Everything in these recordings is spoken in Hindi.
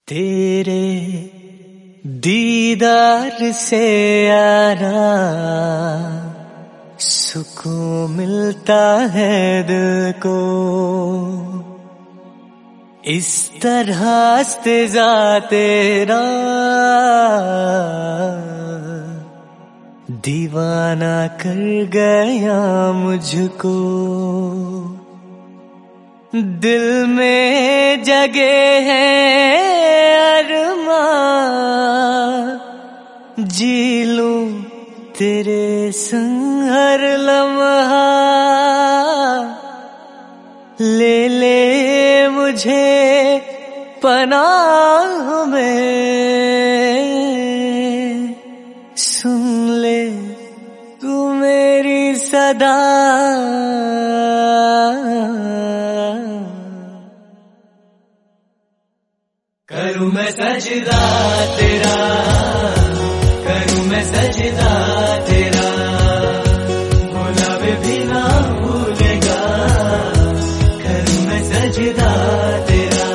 तेरे दीदार से यारा सुकून मिलता है दिल को। इस तरह इस्तिज़ा तेरा दीवाना कर गया मुझको। दिल में जगे हैं अरमां, जी लूं तेरे संग हर लम्हा। ले ले मुझे पनाह में, सुन ले तू मेरी सदा। करूं मैं सजदा तेरा, करूं मैं सजदा तेरा, भुलावे भी ना भूलेगा। करूं मैं सजदा तेरा।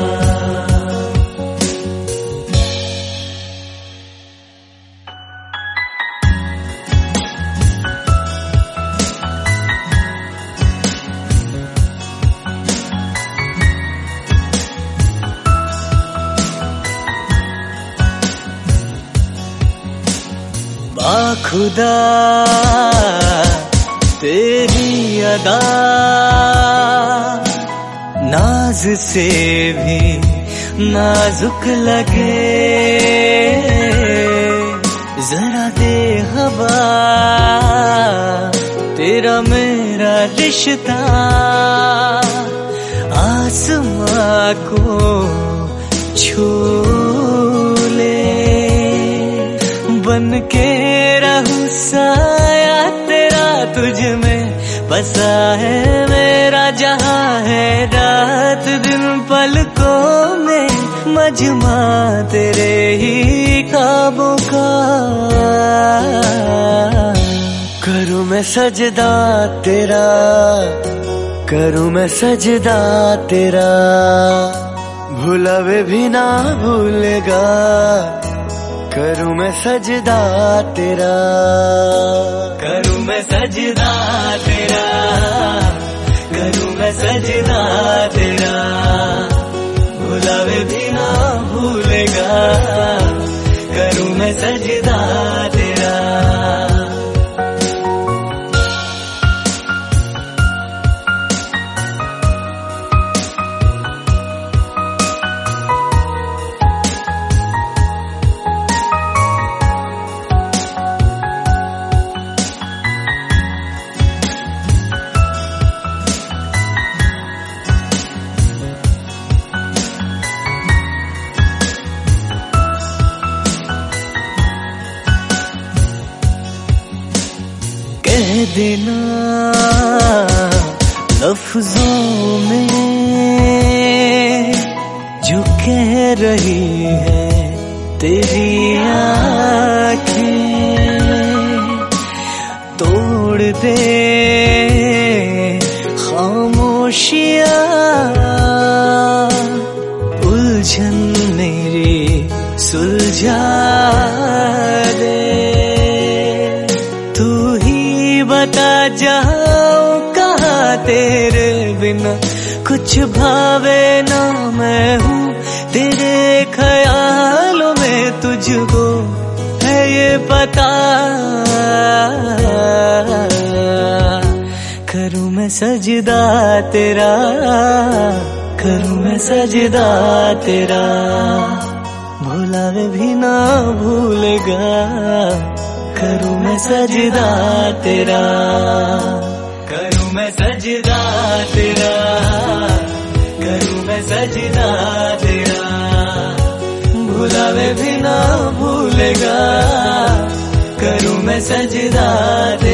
बाखुदा तेरी अदा, नाज से भी नाजुक लगे। जरा दे हवा तेरा मेरा रिश्ता, आसमां को छू ले। बन के रहूं साया तेरा, तुझ में बसा है मेरा जहां है। रात दिन पलकों में मजमा तेरे ही ख्वाबों का। करूं मैं सजदा तेरा, करूं मैं सजदा तेरा, भुलावे भी ना भूलेगा। करूं मैं सजदा तेरा, करूं मैं सजदा तेरा, करूं मैं सजदा तेरा, भुलावे भी ना भूलेगा। करूं मैं सजदा तेरा। कह देना लफ्जों में जो कह रही है तेरी आँखें। तोड़ दे खामोशियाँ, उलझन मेरी सुलझा दे। तू ही बता जाऊं कहाँ तेरे बिना कुछ भावे ना। मैं हूँ तेरे ख्यालों में, तुझको है ये पता। करूं मैं सजदा तेरा, करूं मैं सजदा तेरा, भुलावे भी ना भूलेगा। करूं मैं सजदा तेरा, करूं मैं सजदा तेरा, करूं मैं सजदा तेरा, भुलावे भी ना भूलेगा। करूं मैं सजदा तेरा।